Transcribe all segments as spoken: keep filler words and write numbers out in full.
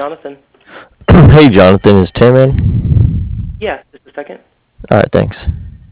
Jonathan. Hey, Jonathan, is Tim in? Yeah, just a second. All right, thanks.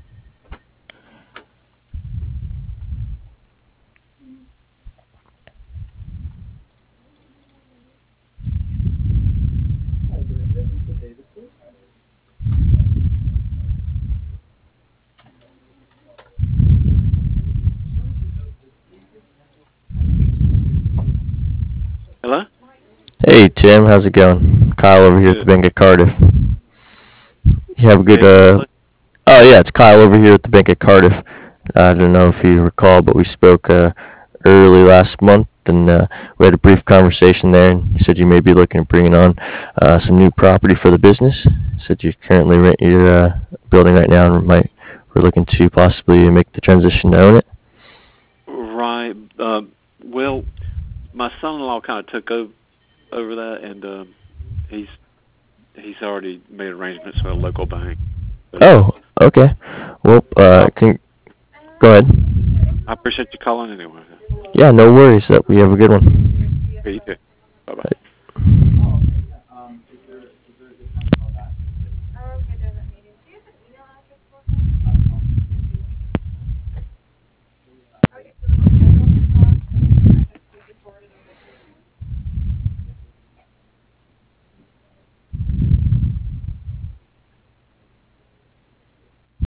Hello? Hey, Tim, how's it going? Kyle over here at the Good. bank at Cardiff. You have a good, Hey, who's uh, calling? oh yeah, it's Kyle over here at the bank at Cardiff. I don't know if you recall, but we spoke, uh, early last month, and, uh, we had a brief conversation there, and you said you may be looking at bringing on, uh, some new property for the business. You said you currently rent your, uh, building right now and might, we're looking to possibly make the transition to own it. Right. Um, well, my son-in-law kind of took over over that, and um, he's he's already made arrangements with a local bank. But uh, Oh, okay. Well, uh, I can, go ahead. I appreciate you calling anyway. Yeah, no worries. Uh, we have a good one. Yeah, you too.